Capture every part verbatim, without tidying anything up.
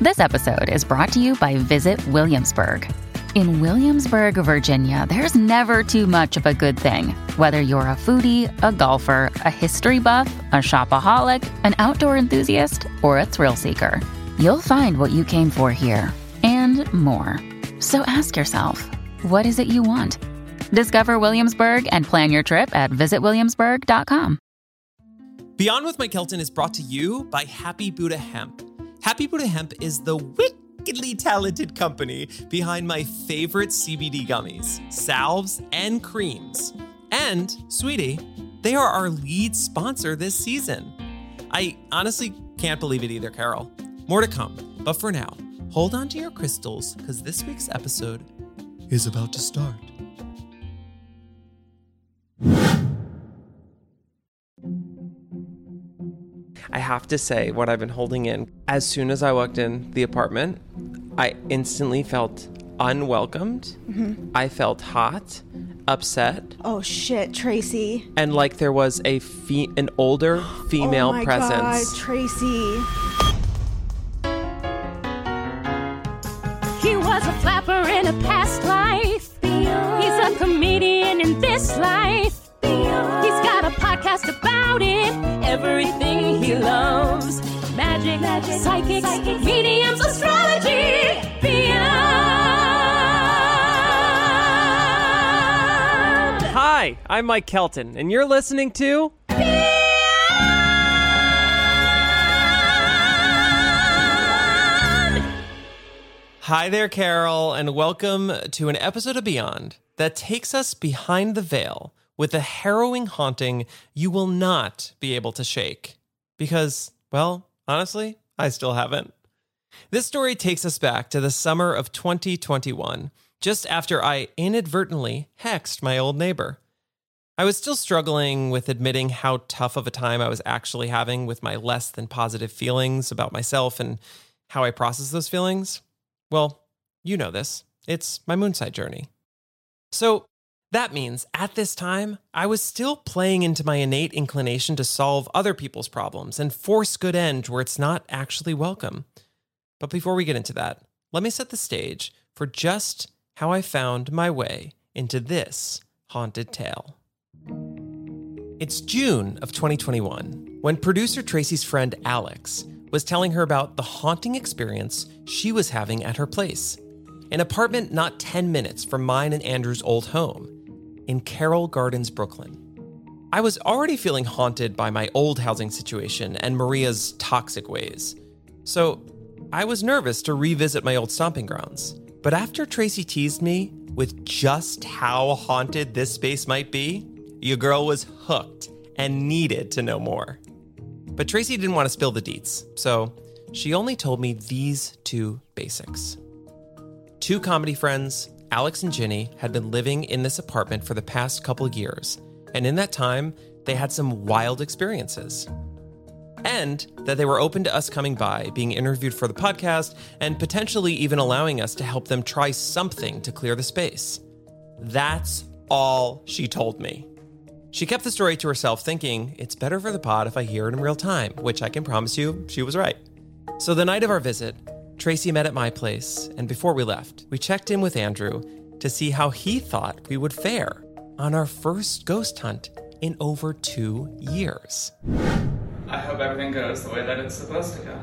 This episode is brought to you by Visit Williamsburg. In Williamsburg, Virginia, there's never too much of a good thing. Whether you're a foodie, a golfer, a history buff, a shopaholic, an outdoor enthusiast, or a thrill seeker, you'll find what you came for here and more. So ask yourself, what is it you want? Discover Williamsburg and plan your trip at visit williamsburg dot com. Beyond with Mike Kelton is brought to you by Happy Buddha Hemp. Happy Buddha Hemp is the wickedly talented company behind my favorite C B D gummies, salves, and creams. And, sweetie, they are our lead sponsor this season. I honestly can't believe it either, Carol. More to come. But for now, hold on to your crystals because this week's episode is about to start. I have to say what I've been holding in. As soon as I walked in the apartment, I instantly felt unwelcomed. Mm-hmm. I felt hot, upset. Oh shit, Tracy. And like there was a fe- an older female oh my presence. God, Tracy. He was a flapper in a past life. Beyond. He's a comedian in this life. Beyond. He's got a podcast about it. Everything he loves. Magic, Magic psychics, psychics, mediums, astrology. Beyond. Hi, I'm Mike Kelton, and you're listening to Beyond. Hi there, Carol, and welcome to an episode of Beyond that takes us behind the veil with a harrowing haunting you will not be able to shake. Because, well, honestly, I still haven't. This story takes us back to the summer of twenty twenty-one, just after I inadvertently hexed my old neighbor. I was still struggling with admitting how tough of a time I was actually having with my less than positive feelings about myself and how I process those feelings. Well, you know this. It's my moonside journey. So that means at this time, I was still playing into my innate inclination to solve other people's problems and force good end where it's not actually welcome. But before we get into that, let me set the stage for just how I found my way into this haunted tale. It's June of twenty twenty-one, when producer Tracy's friend Alex was telling her about the haunting experience she was having at her place, an apartment not ten minutes from mine and Andrew's old home in Carroll Gardens, Brooklyn. I was already feeling haunted by my old housing situation and Maria's toxic ways, so I was nervous to revisit my old stomping grounds. But after Tracy teased me with just how haunted this space might be, your girl was hooked and needed to know more. But Tracy didn't want to spill the deets, so she only told me these two basics. Two comedy friends, Alex and Ginny, had been living in this apartment for the past couple years, and in that time, they had some wild experiences. And that they were open to us coming by, being interviewed for the podcast, and potentially even allowing us to help them try something to clear the space. That's all she told me. She kept the story to herself, thinking, it's better for the pod if I hear it in real time, which I can promise you, she was right. So the night of our visit, Tracy met at my place, and before we left, we checked in with Andrew to see how he thought we would fare on our first ghost hunt in over two years. I hope everything goes the way that it's supposed to go.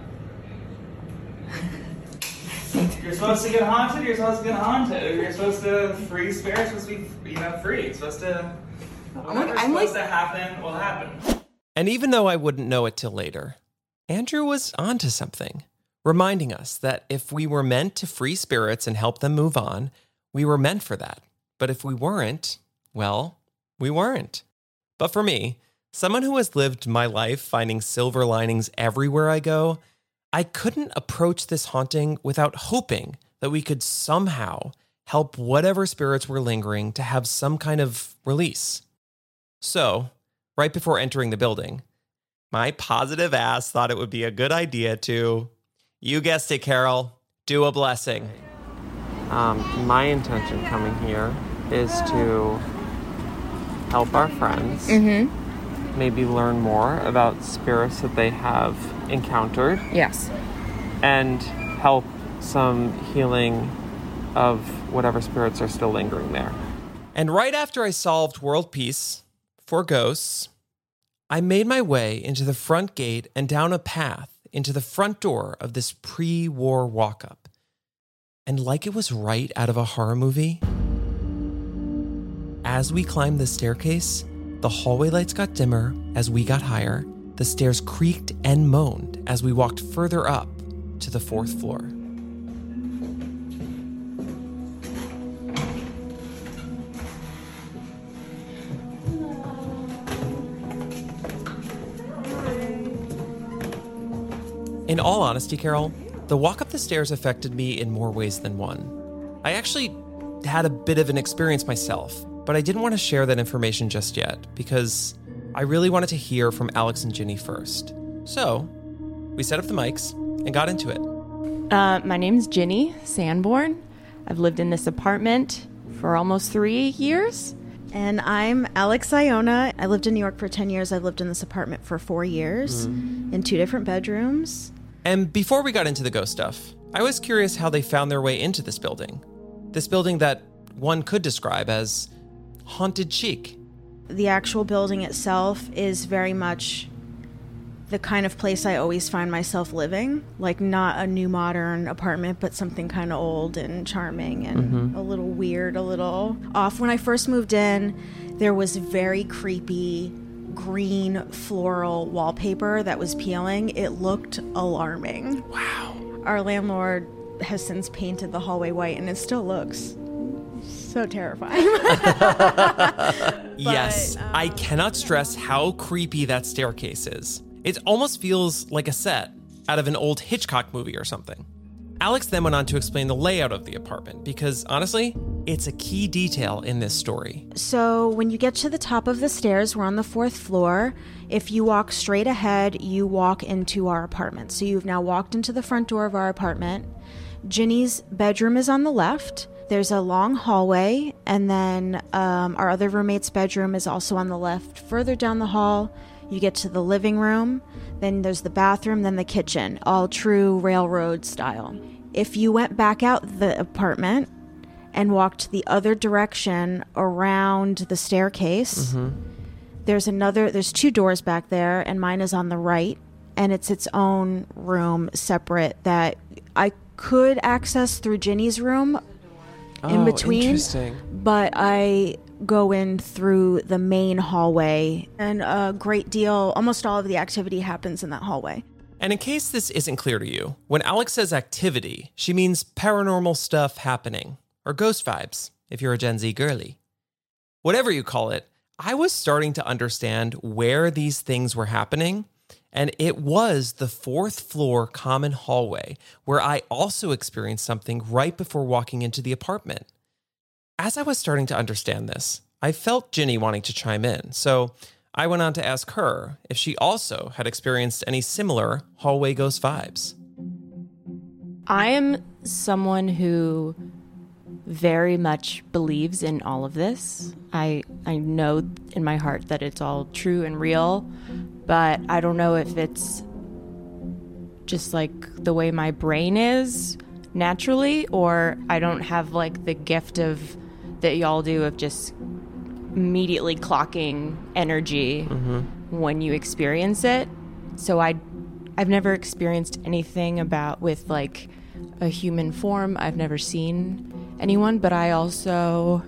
You're supposed to get haunted, you're supposed to get haunted. You're supposed to, free spirits supposed to be, you know, free. It's supposed to, whatever's I'm supposed like... to happen will happen. And even though I wouldn't know it till later, Andrew was onto something, reminding us that if we were meant to free spirits and help them move on, we were meant for that. But if we weren't, well, we weren't. But for me, someone who has lived my life finding silver linings everywhere I go, I couldn't approach this haunting without hoping that we could somehow help whatever spirits were lingering to have some kind of release. So, right before entering the building, my positive ass thought it would be a good idea to, you guessed it, Carol, do a blessing. Um, my intention coming here is to help our friends, Mm-hmm. maybe learn more about spirits that they have encountered, Yes. and help some healing of whatever spirits are still lingering there. And right after I solved world peace for ghosts, I made my way into the front gate and down a path into the front door of this pre-war walk-up. And like it was right out of a horror movie, as we climbed the staircase, the hallway lights got dimmer as we got higher. The stairs creaked and moaned as we walked further up to the fourth floor. In all honesty, Carol, the walk up the stairs affected me in more ways than one. I actually had a bit of an experience myself, but I didn't want to share that information just yet because I really wanted to hear from Alex and Ginny first. So we set up the mics and got into it. Uh, my name's Ginny Sanborn. I've lived in this apartment for almost three years. And I'm Alex Iona. I lived in New York for ten years. I've lived in this apartment for four years mm-hmm. in two different bedrooms. And before we got into the ghost stuff, I was curious how they found their way into this building. This building that one could describe as haunted chic. The actual building itself is very much the kind of place I always find myself living. Like not a new modern apartment, but something kind of old and charming and mm-hmm. a little weird, a little off. When I first moved in, there was very creepy green floral wallpaper that was peeling. It looked alarming. Wow. Our landlord has since painted the hallway white and it still looks so terrifying. but, yes, um, I cannot stress how creepy that staircase is. It almost feels like a set out of an old Hitchcock movie or something. Alex then went on to explain the layout of the apartment because, honestly, it's a key detail in this story. So when you get to the top of the stairs, we're on the fourth floor. If you walk straight ahead, you walk into our apartment. So you've now walked into the front door of our apartment. Ginny's bedroom is on the left. There's a long hallway, and then um, our other roommate's bedroom is also on the left. Further down the hall, you get to the living room, then there's the bathroom, then the kitchen, all true railroad style. If you went back out the apartment and walked the other direction around the staircase, mm-hmm. there's another, there's two doors back there, and mine is on the right, and it's its own room separate that I could access through Ginny's room in oh, between, interesting. But I go in through the main hallway, and a great deal, almost all of the activity happens in that hallway. And in case this isn't clear to you, when Alex says activity, she means paranormal stuff happening, or ghost vibes, if you're a Gen Z girly. Whatever you call it, I was starting to understand where these things were happening, and it was the fourth floor common hallway, where I also experienced something right before walking into the apartment. As I was starting to understand this, I felt Ginny wanting to chime in, so I went on to ask her if she also had experienced any similar hallway ghost vibes. I am someone who very much believes in all of this. I I know in my heart that it's all true and real, but I don't know if it's just like the way my brain is naturally, or I don't have like the gift of that y'all do of just immediately clocking energy mm-hmm. when you experience it. So I, I've never experienced anything about with like a human form. I've never seen anyone, but I also...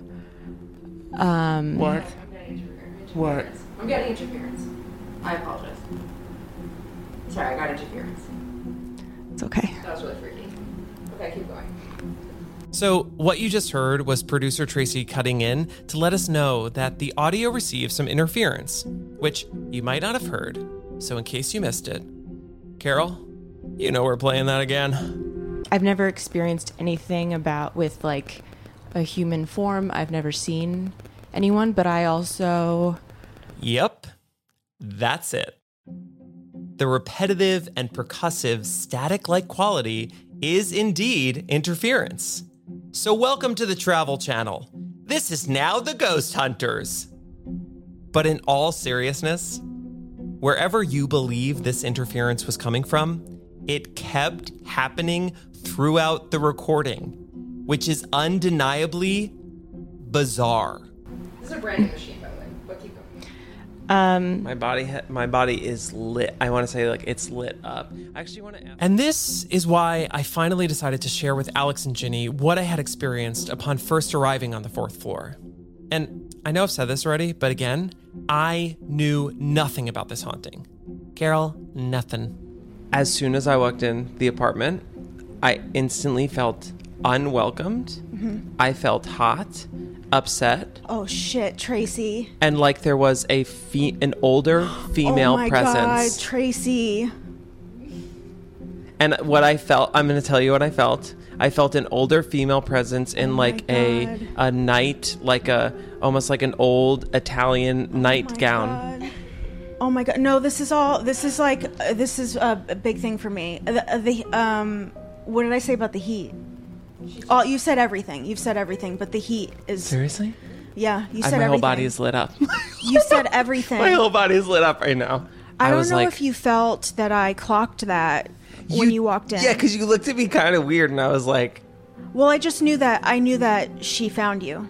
Um, what? What? I'm getting interference. I apologize. Sorry, I got interference. It's okay. That was really freaky. Okay, keep going. So what you just heard was producer Tracy cutting in to let us know that the audio received some interference, which you might not have heard. So in case you missed it, Carol, you know we're playing that again. I've never experienced anything about with like a human form. I've never seen anyone, but I also... Yep, that's it. The repetitive and percussive static-like quality is indeed interference. So welcome to the Travel Channel. This is now the Ghost Hunters. But in all seriousness, wherever you believe this interference was coming from, it kept happening throughout the recording, which is undeniably bizarre. This is a brand new machine, by the way, but keep going. Um, My body, ha- my body is lit. I want to say like it's lit up. I actually want to. And this is why I finally decided to share with Alex and Ginny what I had experienced upon first arriving on the fourth floor. And I know I've said this already, but again, I knew nothing about this haunting. Carol, nothing. As soon as I walked in the apartment, I instantly felt unwelcomed. Mm-hmm. I felt hot, upset, Oh shit, Tracy. and like there was a fe- an older female oh my presence. God, Tracy. And what I felt, I'm going to tell you what I felt. I felt an older female presence in Oh like my a God. a night, like a almost like an old Italian Oh nightgown. my God. Oh my God. No, this is all, this is like, uh, this is a, a big thing for me. The, uh, the, um, what did I say about the heat? Oh, you said everything. You've said everything, but the heat is, Seriously? yeah, you I- said my everything. whole body is lit up. You said everything. My whole body is lit up right now. I don't was know like, if you felt that I clocked that when you walked in. Yeah, because you looked at me kind of weird, and I was like, Well, I just knew that, I knew that she found you.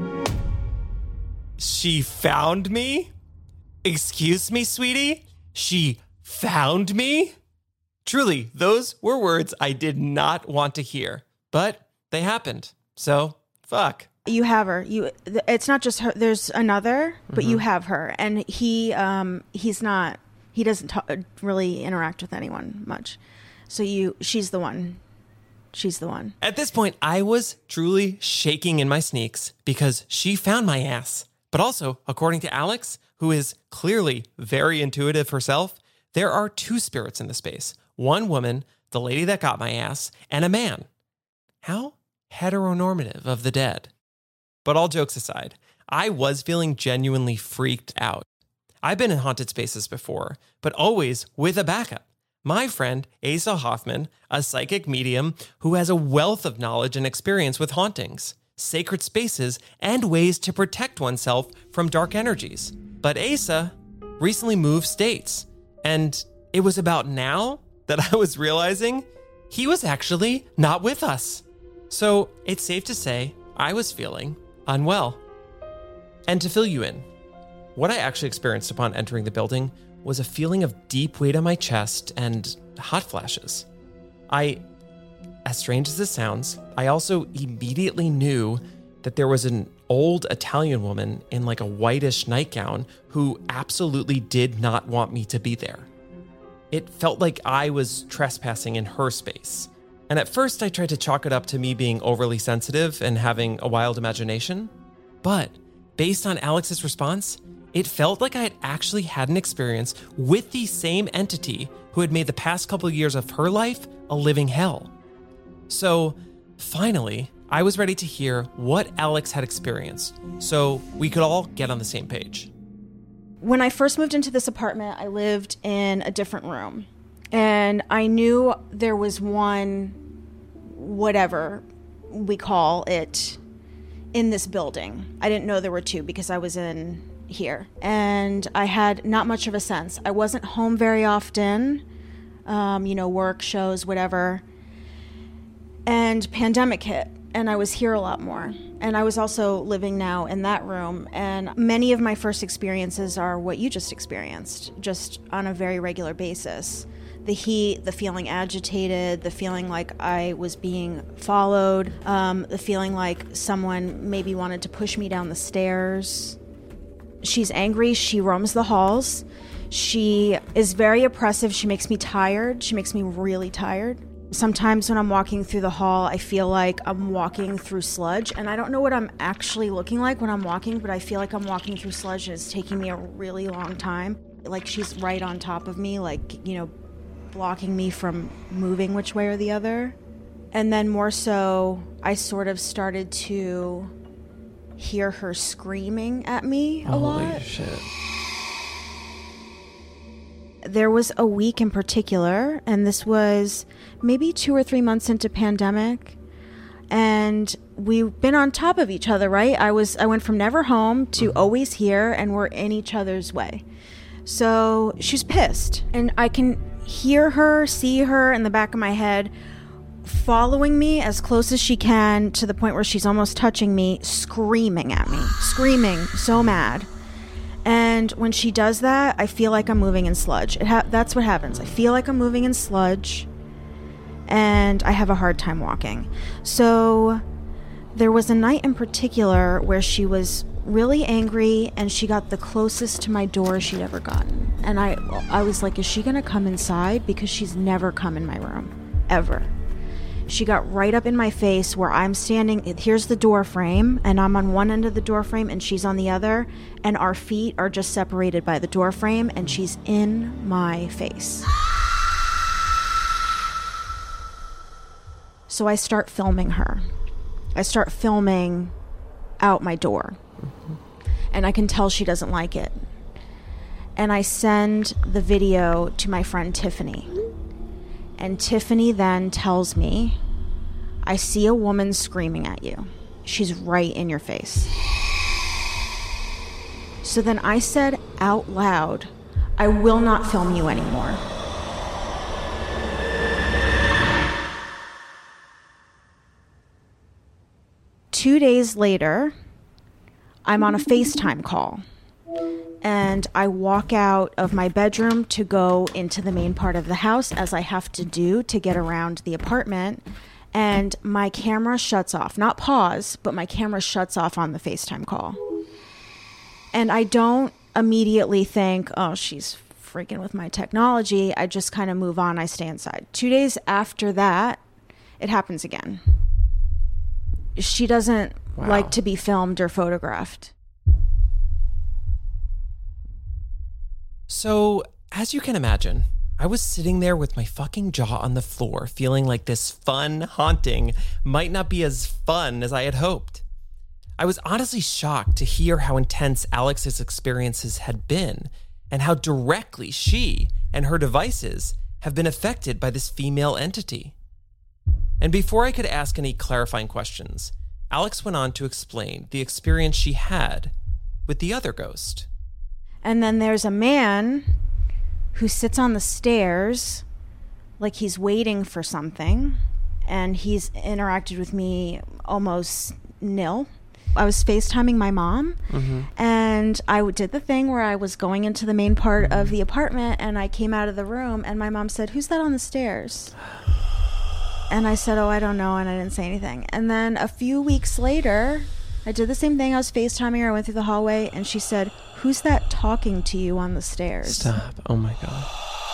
She found me? Excuse me, sweetie? She found me? Truly, those were words I did not want to hear, but they happened. So, fuck. You have her. You. th- It's not just her. There's another, but you have her, and he. Um. He's not. He doesn't ta- really interact with anyone much. So you. She's the one. She's the one. At this point, I was truly shaking in my sneaks because she found my ass. But also, according to Alex, who is clearly very intuitive herself, there are two spirits in the space. One woman, the lady that got my ass, and a man. How heteronormative of the dead. But all jokes aside, I was feeling genuinely freaked out. I've been in haunted spaces before, but always with a backup. My friend, Asa Hoffman, a psychic medium who has a wealth of knowledge and experience with hauntings, sacred spaces, and ways to protect oneself from dark energies. But Asa recently moved states, and it was about now that I was realizing he was actually not with us. So it's safe to say I was feeling unwell. And to fill you in, what I actually experienced upon entering the building was a feeling of deep weight on my chest and hot flashes. I, as strange as this sounds, I also immediately knew that there was an old Italian woman in like a whitish nightgown who absolutely did not want me to be there. It felt like I was trespassing in her space. And at first I tried to chalk it up to me being overly sensitive and having a wild imagination. But based on Alex's response, it felt like I had actually had an experience with the same entity who had made the past couple of years of her life a living hell. So finally, I was ready to hear what Alex had experienced so we could all get on the same page. When I first moved into this apartment, I lived in a different room. And I knew there was one, whatever we call it, in this building. I didn't know there were two because I was in here. And I had not much of a sense. I wasn't home very often, um, you know, work, shows, whatever. And pandemic hit, and I was here a lot more. And I was also living now in that room. And many of my first experiences are what you just experienced, just on a very regular basis. The heat, the feeling agitated, the feeling like I was being followed, um, the feeling like someone maybe wanted to push me down the stairs. She's angry. She roams the halls. She is very oppressive. She makes me tired. She makes me really tired. Sometimes when I'm walking through the hall, I feel like I'm walking through sludge, and I don't know what I'm actually looking like when I'm walking, but I feel like I'm walking through sludge, and it's taking me a really long time. Like she's right on top of me, like, you know, blocking me from moving which way or the other. And then more so, I sort of started to hear her screaming at me a lot. holy shit. There was a week in particular, and this was maybe two or three months into pandemic, and we've been on top of each other, right? I was I went from never home to Mm-hmm. always here, and we're in each other's way. So she's pissed, and I can hear her, see her in the back of my head, following me as close as she can to the point where she's almost touching me, screaming at me, screaming, so mad. And when she does that, I feel like I'm moving in sludge. It ha- that's what happens. I feel like I'm moving in sludge, and I have a hard time walking. So there was a night in particular where she was really angry, and she got the closest to my door she'd ever gotten. And I, I was like, is she going to come inside? Because she's never come in my room, ever. She got right up in my face where I'm standing. Here's the door frame, and I'm on one end of the door frame, and she's on the other, and our feet are just separated by the door frame, and she's in my face. So I start filming her. I start filming out my door. And I can tell she doesn't like it. And I send the video to my friend Tiffany. And Tiffany then tells me, I see a woman screaming at you. She's right in your face. So then I said out loud, I will not film you anymore. Two days later, I'm on a FaceTime call. And I walk out of my bedroom to go into the main part of the house, as I have to do to get around the apartment. And my camera shuts off. Not pause, but my camera shuts off on the FaceTime call. And I don't immediately think, oh, she's freaking with my technology. I just kind of move on. I stay inside. Two days after that, it happens again. She doesn't wow. like to be filmed or photographed. So, as you can imagine, I was sitting there with my fucking jaw on the floor, feeling like this fun haunting might not be as fun as I had hoped. I was honestly shocked to hear how intense Alex's experiences had been, and how directly she and her devices have been affected by this female entity. And before I could ask any clarifying questions, Alex went on to explain the experience she had with the other ghost. And then there's a man who sits on the stairs like he's waiting for something, and he's interacted with me almost nil. I was FaceTiming my mom, mm-hmm. and I did the thing where I was going into the main part of the apartment, and I came out of the room, and my mom said, "Who's that on the stairs?" And I said, "Oh, I don't know," and I didn't say anything. And then a few weeks later, I did the same thing. I was FaceTiming her. I went through the hallway, and she said, "Who's that talking to you on the stairs?" Stop. Oh, my God.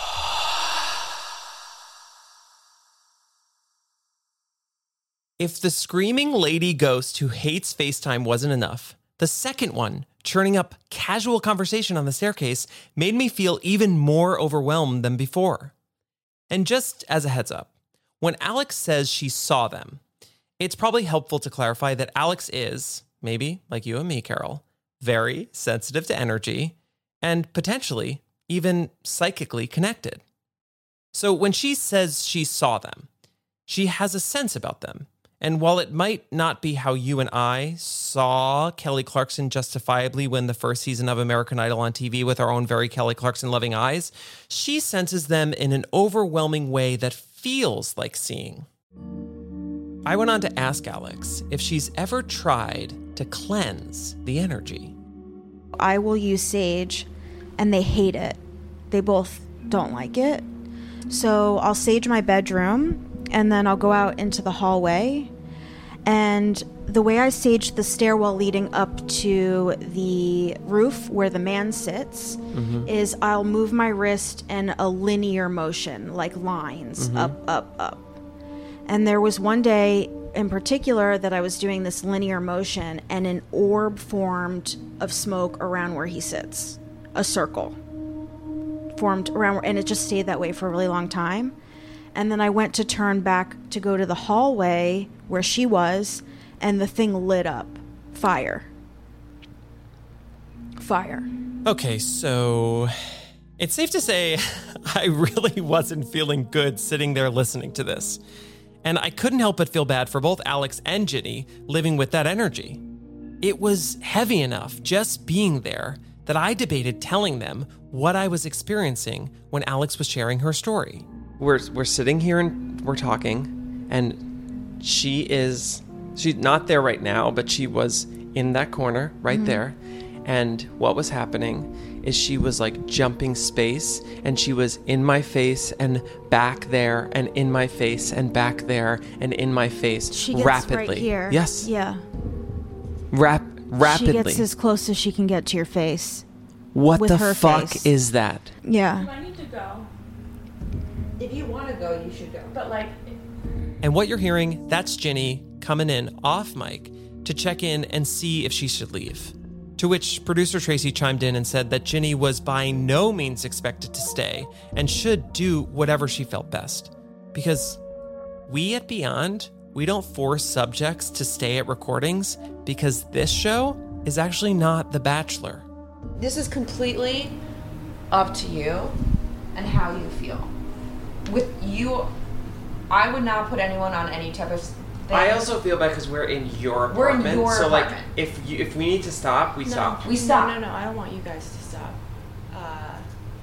If the screaming lady ghost who hates FaceTime wasn't enough, the second one, churning up casual conversation on the staircase, made me feel even more overwhelmed than before. And just as a heads up, when Alex says she saw them, it's probably helpful to clarify that Alex is, maybe like you and me, Carol, very sensitive to energy and potentially even psychically connected. So when she says she saw them, she has a sense about them. And while it might not be how you and I saw Kelly Clarkson justifiably win the first season of American Idol on T V with our own very Kelly Clarkson loving eyes, she senses them in an overwhelming way that feels like seeing. I went on to ask Alex if she's ever tried to cleanse the energy. I will use sage, and they hate it. They both don't like it. So I'll sage my bedroom, and then I'll go out into the hallway. And the way I sage the stairwell leading up to the roof where the man sits mm-hmm. is I'll move my wrist in a linear motion, like lines, mm-hmm. up, up, up. And there was one day in particular that I was doing this linear motion, and an orb formed of smoke around where he sits. A circle formed around, and it just stayed that way for a really long time. And then I went to turn back to go to the hallway where she was, and the thing lit up. Fire. Fire. Okay, so it's safe to say I really wasn't feeling good sitting there listening to this. And I couldn't help but feel bad for both Alex and Ginny living with that energy. It was heavy enough just being there that I debated telling them what I was experiencing when Alex was sharing her story. We're we're sitting here and we're talking, And she is, she's not there right now, but she was in that corner right mm-hmm. there. And what was happening is she was like jumping space, and she was in my face and back there and in my face and back there and in my face she gets rapidly. Right here. Yes. Yeah. Rap rapidly. She gets as close as she can get to your face. What with the her fuck face. is that? Yeah. Do I need to go? If you want to go, you should go. But like... And what you're hearing, that's Ginny coming in off mic to check in and see if she should leave. To which producer Tracy chimed in and said that Ginny was by no means expected to stay and should do whatever she felt best. Because we at Beyond, we don't force subjects to stay at recordings, because this show is actually not The Bachelor. This is completely up to you and how you feel. With you, I would not put anyone on any type of thing. I also feel bad because we're in your apartment. We're in your so apartment. like, if you, if we need to stop, we No. stop. We stop. No, no, no. I don't want you guys to stop. Uh,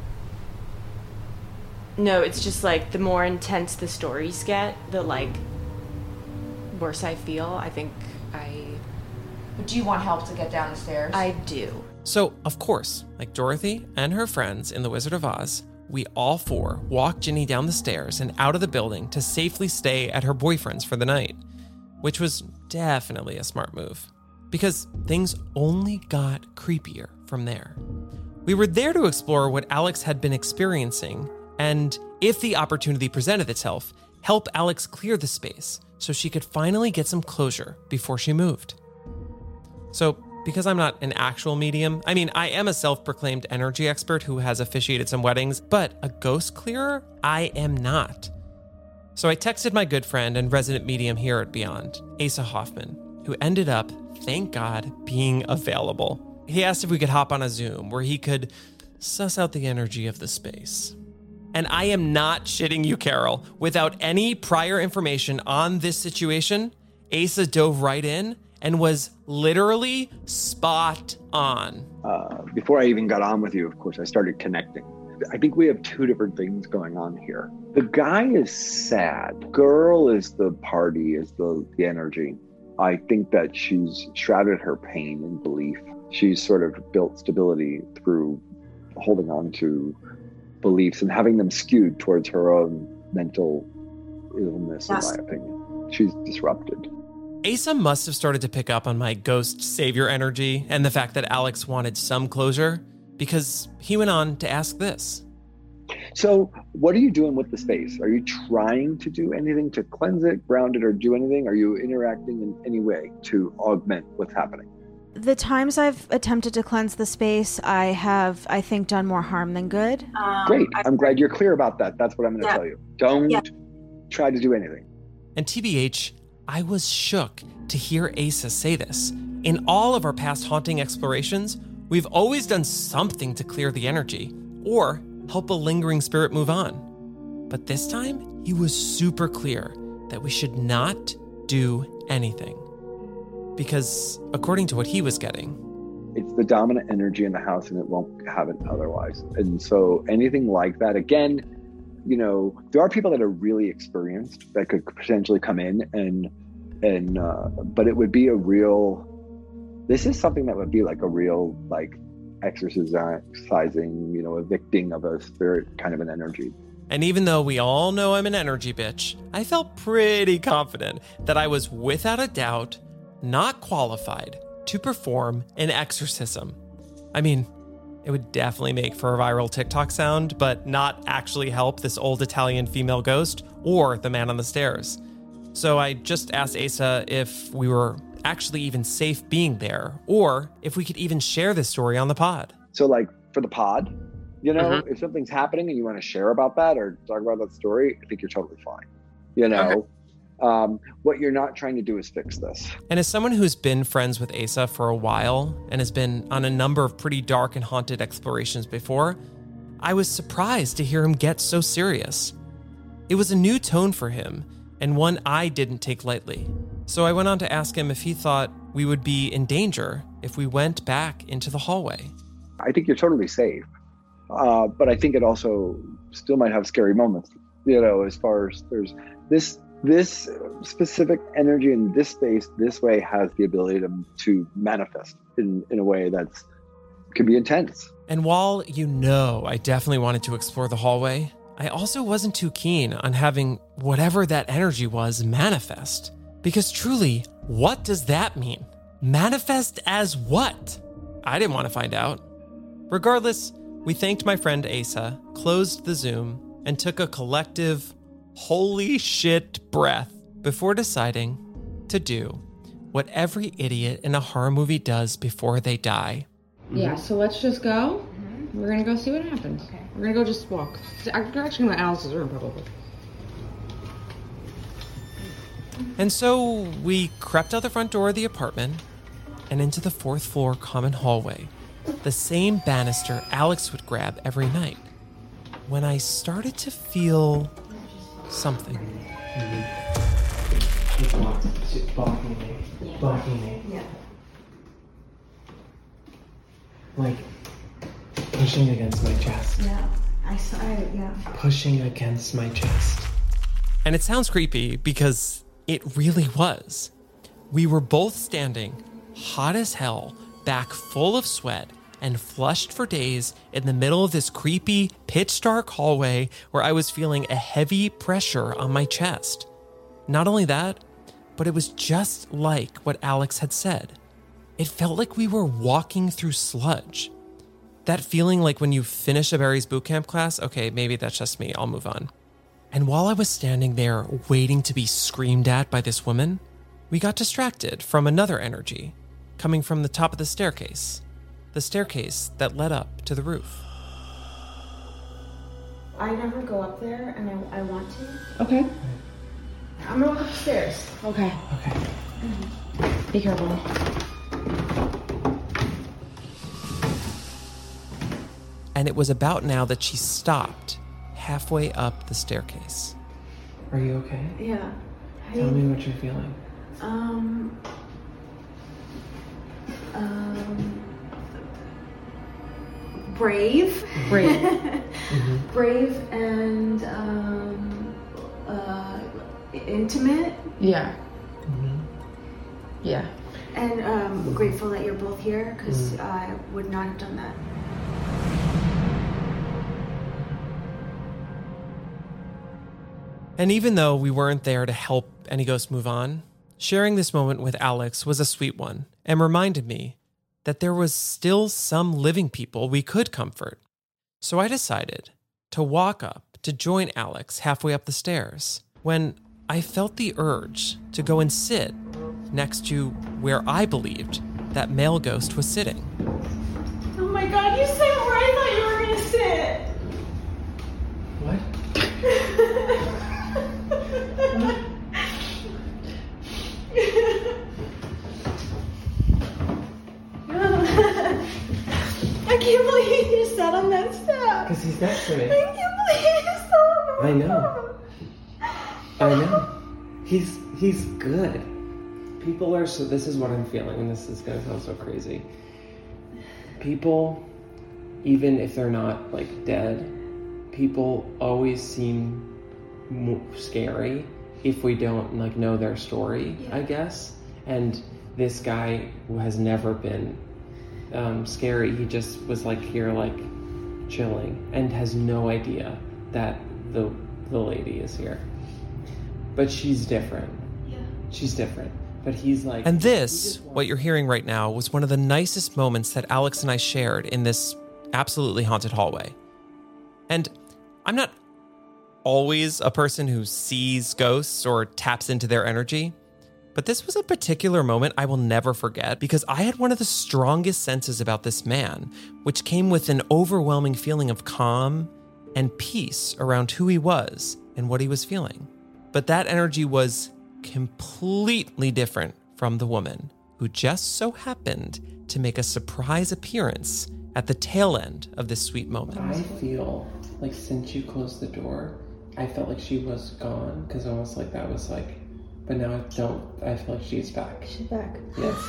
no, it's just like the more intense the stories get, the like worse I feel. I think I. But do you want help to get down the stairs? I do. So, of course, like Dorothy and her friends in The Wizard of Oz, we all four walked Ginny down the stairs and out of the building to safely stay at her boyfriend's for the night, which was definitely a smart move, because things only got creepier from there. We were there to explore what Alex had been experiencing, and if the opportunity presented itself, help Alex clear the space so she could finally get some closure before she moved. So, because I'm not an actual medium, I mean, I am a self-proclaimed energy expert who has officiated some weddings, but a ghost clearer, I am not. So I texted my good friend and resident medium here at Beyond, Asa Hoffman, who ended up, thank God, being available. He asked if we could hop on a Zoom where he could suss out the energy of the space. And I am not shitting you, Carol. Without any prior information on this situation, Asa dove right in and was literally spot on. Uh, before I even got on with you, of course, I started connecting. I think we have two different things going on here. The guy is sad. Girl is the party, is the, the energy. I think that she's shrouded her pain in belief. She's sort of built stability through holding on to beliefs and having them skewed towards her own mental illness, yes. In my opinion. She's disrupted. Asa must have started to pick up on my ghost savior energy and the fact that Alex wanted some closure, because he went on to ask this. So what are you doing with the space? Are you trying to do anything to cleanse it, ground it, or do anything? Are you interacting in any way to augment what's happening? The times I've attempted to cleanse the space, I have, I think, done more harm than good. Um, Great. I'm glad you're clear about that. That's what I'm going to yeah. tell you. Don't yeah. try to do anything. And T B H, I was shook to hear Asa say this. In all of our past haunting explorations, we've always done something to clear the energy or help a lingering spirit move on. But this time, he was super clear that we should not do anything. Because according to what he was getting, it's the dominant energy in the house and it won't have it otherwise. And so anything like that, again, you know, there are people that are really experienced that could potentially come in and, and, uh, but it would be a real, this is something that would be like a real, like exorcising, you know, evicting of a spirit kind of an energy. And even though we all know I'm an energy bitch, I felt pretty confident that I was without a doubt not qualified to perform an exorcism. I mean, it would definitely make for a viral TikTok sound, but not actually help this old Italian female ghost or the man on the stairs. So I just asked Asa if we were actually even safe being there, or if we could even share this story on the pod. So like for the pod, you know, mm-hmm. if something's happening and you want to share about that or talk about that story, I think you're totally fine. You know, okay. Um, what you're not trying to do is fix this. And as someone who's been friends with Asa for a while and has been on a number of pretty dark and haunted explorations before, I was surprised to hear him get so serious. It was a new tone for him and one I didn't take lightly. So I went on to ask him if he thought we would be in danger if we went back into the hallway. I think you're totally safe. Uh, but I think it also still might have scary moments, you know, as far as there's this This specific energy in this space, this way, has the ability to, to manifest in, in a way that's can be intense. And while you know I definitely wanted to explore the hallway, I also wasn't too keen on having whatever that energy was manifest. Because truly, what does that mean? Manifest as what? I didn't want to find out. Regardless, we thanked my friend Asa, closed the Zoom, and took a collective holy shit breath before deciding to do what every idiot in a horror movie does before they die. Yeah, so let's just go. Mm-hmm. We're gonna go see what happens. Okay. We're gonna go just walk. I'm actually going to Alice's room, probably. And so we crept out the front door of the apartment and into the fourth floor common hallway, the same banister Alex would grab every night, when I started to feel something. Mm-hmm. She's blocking, she's blocking me. Yeah. Blocking me. Yeah. Like, pushing against my chest. Yeah. I saw it, yeah. Pushing against my chest. And it sounds creepy because it really was. We were both standing, hot as hell, back full of sweat, and flushed for days in the middle of this creepy, pitch-dark hallway where I was feeling a heavy pressure on my chest. Not only that, but it was just like what Alex had said. It felt like we were walking through sludge. That feeling like when you finish a Barry's bootcamp class, okay, maybe that's just me, I'll move on. And while I was standing there waiting to be screamed at by this woman, we got distracted from another energy coming from the top of the staircase. The staircase that led up to the roof. I never go up there, and I, I want to. Okay. I'm gonna walk upstairs. Okay. Okay. Mm-hmm. Be careful. And it was about now that she stopped halfway up the staircase. Are you okay? Yeah. Tell I, me what you're feeling. Um. Um. Brave. Brave. Mm-hmm. Brave and um, uh, intimate. Yeah. Mm-hmm. Yeah. And um, Mm-hmm. grateful that you're both here, because Mm-hmm. I would not have done that. And even though we weren't there to help any ghost move on, sharing this moment with Alex was a sweet one and reminded me that there was still some living people we could comfort. So I decided to walk up to join Alex halfway up the stairs when I felt the urge to go and sit next to where I believed that male ghost was sitting. Oh my god, you said where I thought you were gonna sit! What? I can't believe you sat on that step. Because he's next to me. I can't believe you sat on that I know. I know. He's he's good. People are so. This is what I'm feeling, and this is gonna sound so crazy. People, even if they're not like dead, people always seem mo- scary if we don't like know their story. Yeah. I guess. And this guy who has never been um, scary, he just was like here, like chilling, and has no idea that the the lady is here. But she's different. Yeah. She's different. But he's like... And this, what you're hearing right now, was one of the nicest moments that Alex and I shared in this absolutely haunted hallway. And I'm not always a person who sees ghosts or taps into their energy, but this was a particular moment I will never forget because I had one of the strongest senses about this man, which came with an overwhelming feeling of calm and peace around who he was and what he was feeling. But that energy was completely different from the woman who just so happened to make a surprise appearance at the tail end of this sweet moment. I feel like since you closed the door, I felt like she was gone because almost like that was like, but now I don't, I feel like she's back. She's back. Yes.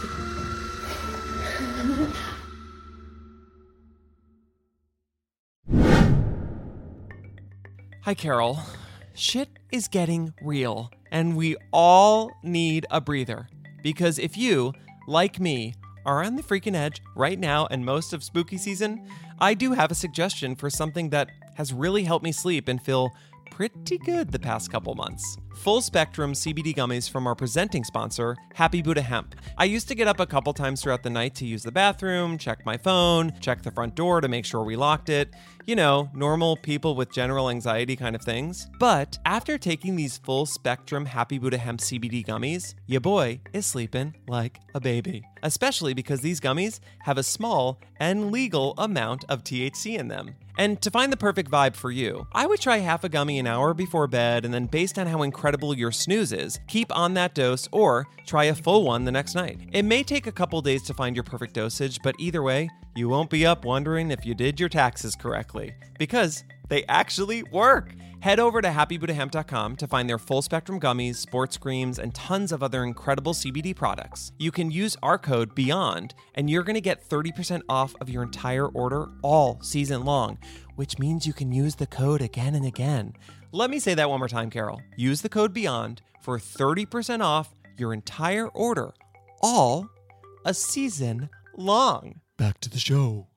Hi, Carol. Shit is getting real. And we all need a breather. Because if you, like me, are on the freaking edge right now and most of spooky season, I do have a suggestion for something that has really helped me sleep and feel pretty good the past couple months. Full spectrum C B D gummies from our presenting sponsor, Happy Buddha Hemp. I used to get up a couple times throughout the night to use the bathroom, check my phone, check the front door to make sure we locked it. You know, normal people with general anxiety kind of things. But after taking these full spectrum Happy Buddha Hemp C B D gummies, ya boy is sleeping like a baby. Especially because these gummies have a small and legal amount of T H C in them. And to find the perfect vibe for you, I would try half a gummy an hour before bed, and then based on how incredible your snooze is, keep on that dose or try a full one the next night. It may take a couple days to find your perfect dosage, but either way, you won't be up wondering if you did your taxes correctly, because they actually work. Head over to happy buddha hemp dot com to find their full spectrum gummies, sports creams, and tons of other incredible C B D products. You can use our code BEYOND, and you're going to get thirty percent off of your entire order all season long, which means you can use the code again and again. Let me say that one more time, Carol. Use the code BEYOND for thirty percent off your entire order, all a season long. Back to the show.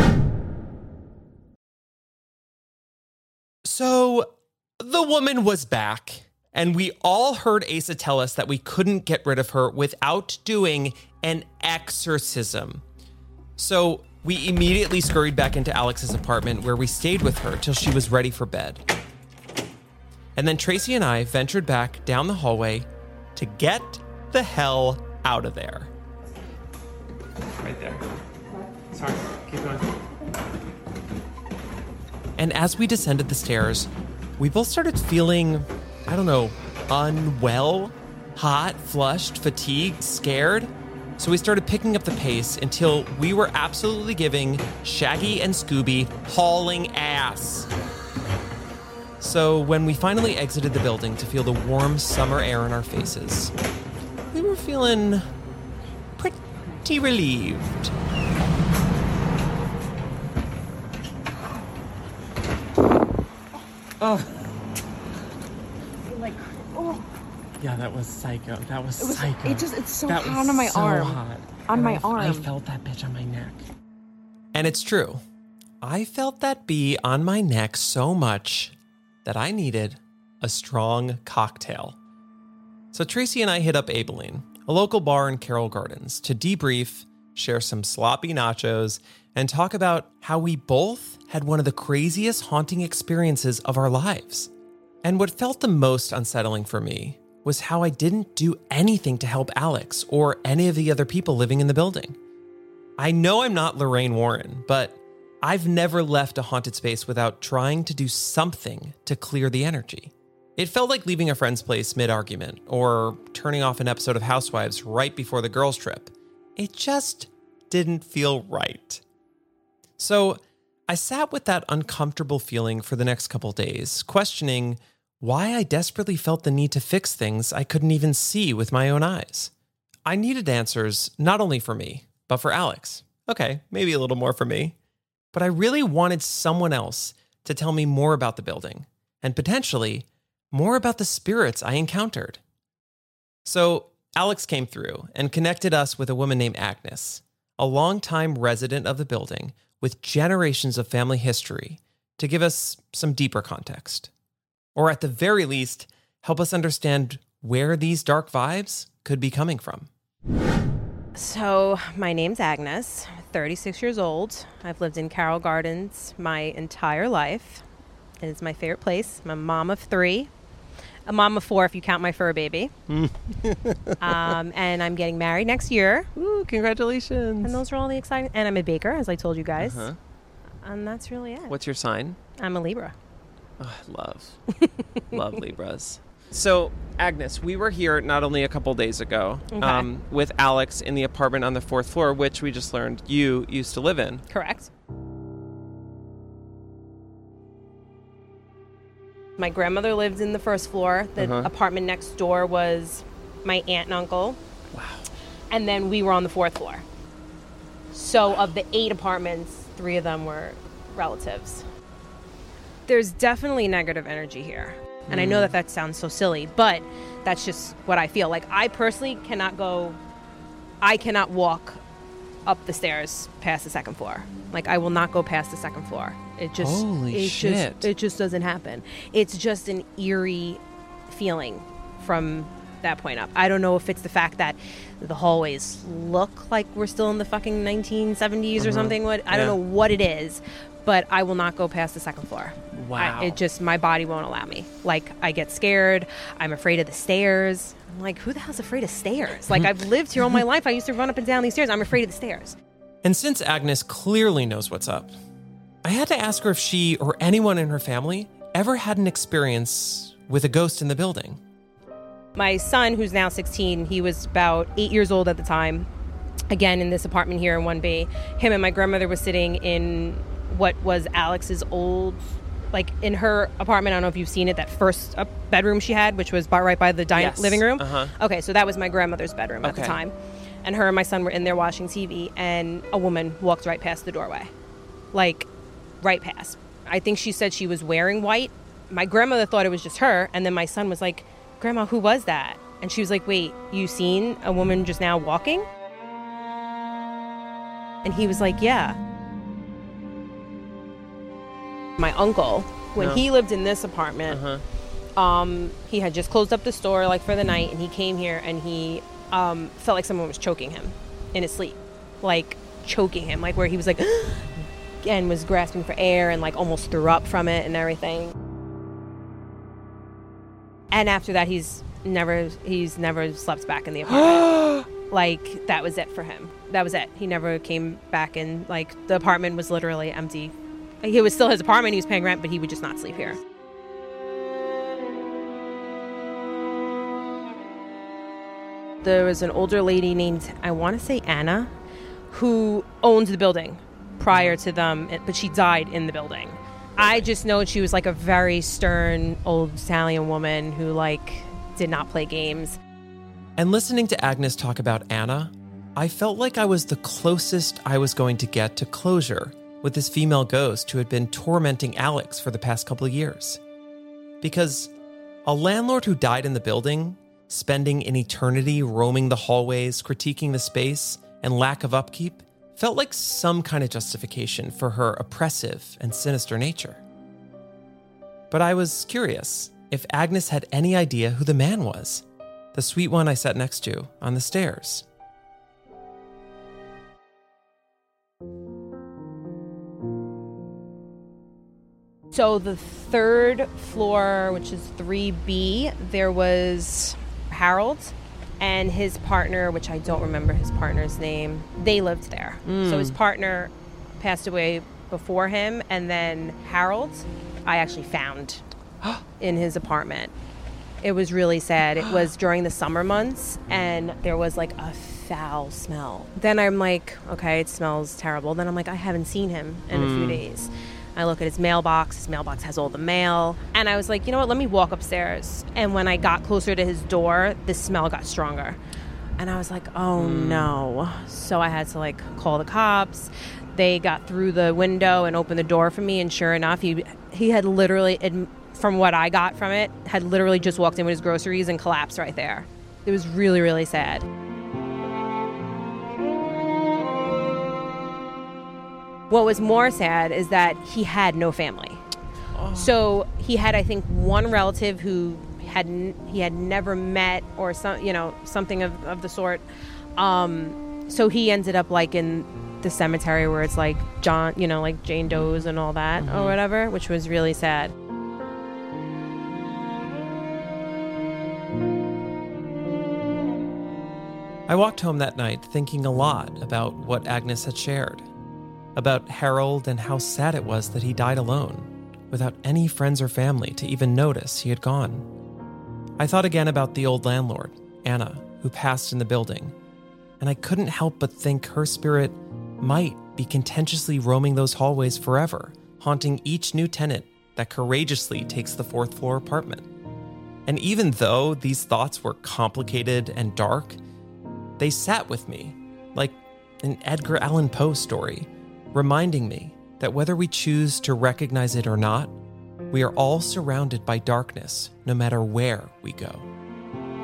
So the woman was back, and we all heard Asa tell us that we couldn't get rid of her without doing an exorcism. So we immediately scurried back into Alex's apartment, where we stayed with her till she was ready for bed. And then Tracy and I ventured back down the hallway to get the hell out of there. Right there. Sorry, keep going. And as we descended the stairs, we both started feeling, I don't know, unwell, hot, flushed, fatigued, scared. So we started picking up the pace until we were absolutely giving Shaggy and Scooby hauling ass. So when we finally exited the building to feel the warm summer air in our faces, we were feeling pretty relieved. Oh. Like, oh. Yeah, that was psycho. That was, it was psycho. It just, it's so that hot on my so arm. Hot. On and my I, arm. I felt that bitch on my neck. And it's true. I felt that bee on my neck so much that I needed a strong cocktail. So Tracy and I hit up Abilene, a local bar in Carroll Gardens, to debrief, share some sloppy nachos, and talk about how we both had one of the craziest haunting experiences of our lives. And what felt the most unsettling for me was how I didn't do anything to help Alex or any of the other people living in the building. I know I'm not Lorraine Warren, but I've never left a haunted space without trying to do something to clear the energy. It felt like leaving a friend's place mid-argument or turning off an episode of Housewives right before the girls' trip. It just didn't feel right. So I sat with that uncomfortable feeling for the next couple days, questioning why I desperately felt the need to fix things I couldn't even see with my own eyes. I needed answers not only for me, but for Alex. Okay, maybe a little more for me. But I really wanted someone else to tell me more about the building, and potentially more about the spirits I encountered. So Alex came through and connected us with a woman named Agnes, a longtime resident of the building with generations of family history, to give us some deeper context. Or at the very least, help us understand where these dark vibes could be coming from. So, my name's Agnes, thirty-six years old. I've lived in Carroll Gardens my entire life. And it's my favorite place. I'm a mom of three. A mom of four if you count my fur baby. um, and I'm getting married next year. Ooh, congratulations. And those are all the exciting... And I'm a baker, as I told you guys. Uh-huh. And that's really it. What's your sign? I'm a Libra. Oh, I love, love Libras. So, Agnes, we were here not only a couple days ago Okay. um, with Alex in the apartment on the fourth floor, which we just learned you used to live in. Correct. My grandmother lived in the first floor. The Uh-huh. apartment next door was my aunt and uncle. Wow. And then we were on the fourth floor. So of the eight apartments, three of them were relatives. There's definitely negative energy here. And I know that that sounds so silly, but That's just what I feel. Like, I personally cannot go, I cannot walk up the stairs past the second floor. Like, I will not go past the second floor. It just, Holy it shit. just, it just doesn't happen. It's just an eerie feeling from that point up. I don't know if it's the fact that the hallways look like we're still in the fucking nineteen seventies or Uh-huh. something. What I Yeah. don't know what it is, but I will not go past the second floor. Wow. I, it just, my body won't allow me. Like, I get scared. I'm afraid of the stairs. I'm like, who the hell's afraid of stairs? Like, I've lived here all my life. I used to run up and down these stairs. I'm afraid of the stairs. And since Agnes clearly knows what's up, I had to ask her if she or anyone in her family ever had an experience with a ghost in the building. My son, who's now sixteen, he was about eight years old at the time. Again, in this apartment here in one B. Him and my grandmother were sitting in what was Alex's old, like in her apartment. I don't know if you've seen it, that first uh, bedroom she had, which was by, right by the dining Yes. living room. Uh-huh. Okay, so that was my grandmother's bedroom at the Okay. time. And her and my son were in there watching T V, and a woman walked right past the doorway. Like, right past. I think she said she was wearing white. My grandmother thought it was just her, and then my son was like, Grandma, who was that? And she was like, wait, you seen a woman just now walking? And he was like, yeah. My uncle, when No. he lived in this apartment, Uh-huh. um, he had just closed up the store like for the night, and he came here and he um, felt like someone was choking him in his sleep, like choking him, like where he was like, and was grasping for air and like almost threw up from it and everything. And after that, he's never he's never slept back in the apartment. Like, that was it for him. That was it. He never came back in. Like, the apartment was literally empty. It was still his apartment. He was paying rent, but he would just not sleep here. There was an older lady named, I want to say Anna, who owned the building prior to them, but she died in the building. I just know she was like a very stern old Italian woman who like did not play games. And listening to Agnes talk about Anna, I felt like I was the closest I was going to get to closure with this female ghost who had been tormenting Alex for the past couple of years. Because a landlord who died in the building, spending an eternity roaming the hallways, critiquing the space, and lack of upkeep, felt like some kind of justification for her oppressive and sinister nature. But I was curious if Agnes had any idea who the man was, the sweet one I sat next to on the stairs. So the third floor, which is three B, there was Harold and his partner, which I don't remember his partner's name. They lived there. Mm. So his partner passed away before him, and then Harold, I actually found in his apartment. It was really sad. It was during the summer months, and there was like a foul smell. Then I'm like, okay, it smells terrible. Then I'm like, I haven't seen him in a few Mm. days. I look at his mailbox. His mailbox has all the mail. And I was like, you know what? Let me walk upstairs. And when I got closer to his door, the smell got stronger. And I was like, oh no. So I had to like call the cops. They got through the window and opened the door for me. And sure enough, he he had literally, adm- from what I got from it, had literally just walked in with his groceries and collapsed right there. It was really, really sad. What was more sad is that he had no family. Oh. So he had, I think, one relative who had n- he had never met, or some, you know, something of, of the sort. Um, so he ended up like in the cemetery where it's like John, you know, like Jane Doe's and all that, mm-hmm. or whatever, which was really sad. I walked home that night thinking a lot about what Agnes had shared. About Harold and how sad it was that he died alone, without any friends or family to even notice he had gone. I thought again about the old landlord, Anna, who passed in the building, and I couldn't help but think her spirit might be contentiously roaming those hallways forever, haunting each new tenant that courageously takes the fourth floor apartment. And even though these thoughts were complicated and dark, they sat with me like an Edgar Allan Poe story, reminding me that whether we choose to recognize it or not, we are all surrounded by darkness no matter where we go.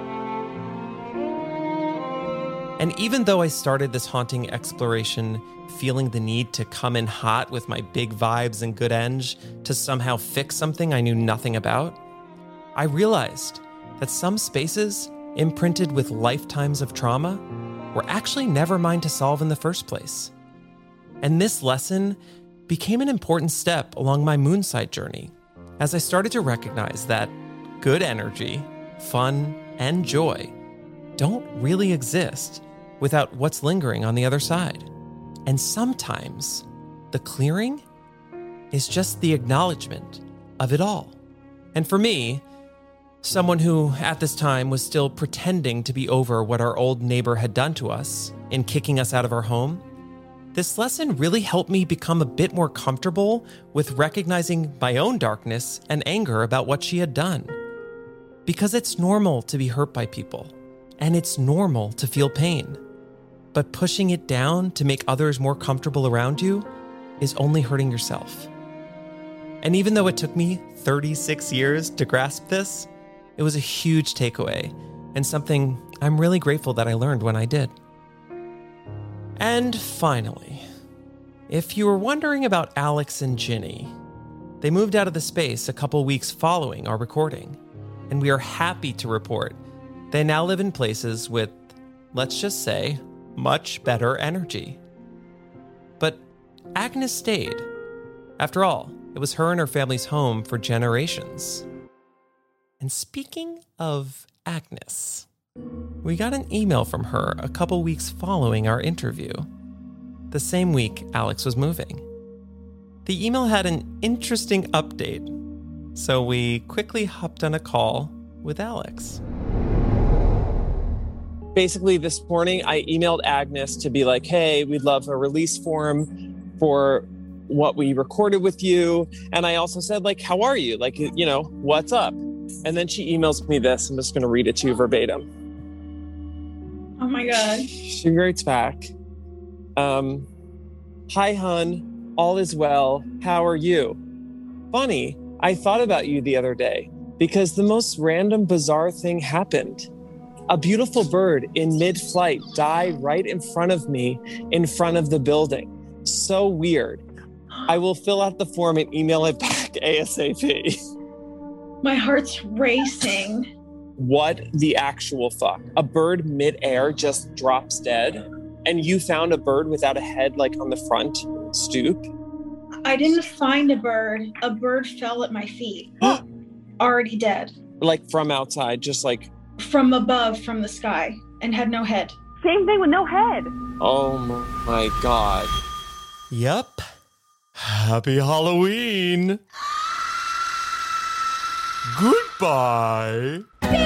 And even though I started this haunting exploration feeling the need to come in hot with my big vibes and good eng to somehow fix something I knew nothing about, I realized that some spaces imprinted with lifetimes of trauma were actually never mine to solve in the first place. And this lesson became an important step along my moonside journey as I started to recognize that good energy, fun, and joy don't really exist without what's lingering on the other side. And sometimes the clearing is just the acknowledgement of it all. And for me, someone who at this time was still pretending to be over what our old neighbor had done to us in kicking us out of our home, this lesson really helped me become a bit more comfortable with recognizing my own darkness and anger about what she had done. Because it's normal to be hurt by people, and it's normal to feel pain. But pushing it down to make others more comfortable around you is only hurting yourself. And even though it took me thirty-six years to grasp this, it was a huge takeaway and something I'm really grateful that I learned when I did. And finally, if you were wondering about Alex and Ginny, they moved out of the space a couple weeks following our recording, and we are happy to report they now live in places with, let's just say, much better energy. But Agnes stayed. After all, it was her and her family's home for generations. And speaking of Agnes, we got an email from her a couple weeks following our interview, the same week Alex was moving. The email had an interesting update, so we quickly hopped on a call with Alex. Basically, this morning, I emailed Agnes to be like, hey, we'd love a release form for what we recorded with you. And I also said, like, how are you? Like, you know, what's up? And then she emails me this. I'm just going to read it to you verbatim. Oh, my God. She writes back, um, hi, hun. All is well. How are you? Funny, I thought about you the other day because the most random, bizarre thing happened. A beautiful bird in mid-flight died right in front of me, in front of the building. So weird. I will fill out the form and email it back ASAP. My heart's racing. What the actual fuck? A bird mid-air just drops dead? And you found a bird without a head, like on the front stoop? I didn't find a bird. A bird fell at my feet. Already dead. Like from outside, just like... From above, from the sky, and had no head. Same thing with no head. Oh my God. Yep. Happy Halloween. Goodbye.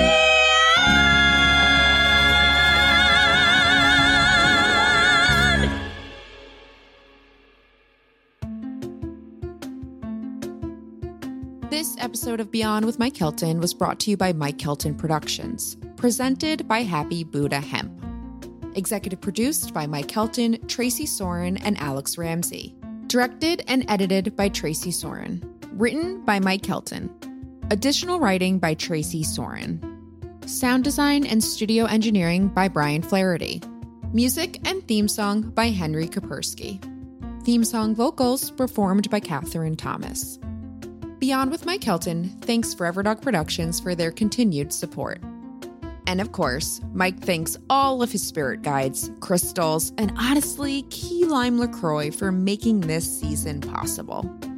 This episode of Beyond with Mike Hilton was brought to you by Mike Hilton Productions, presented by Happy Buddha Hemp. Executive produced by Mike Hilton, Tracy Soren, and Alex Ramsey. Directed and edited by Tracy Soren. Written by Mike Hilton. Additional writing by Tracy Soren. Sound design and studio engineering by Brian Flaherty. Music and theme song by Henry Kapersky. Theme song vocals performed by Catherine Thomas. Beyond with Mike Hilton thanks Forever Dog Productions for their continued support. And of course, Mike thanks all of his spirit guides, crystals, and honestly, Key Lime LaCroix for making this season possible.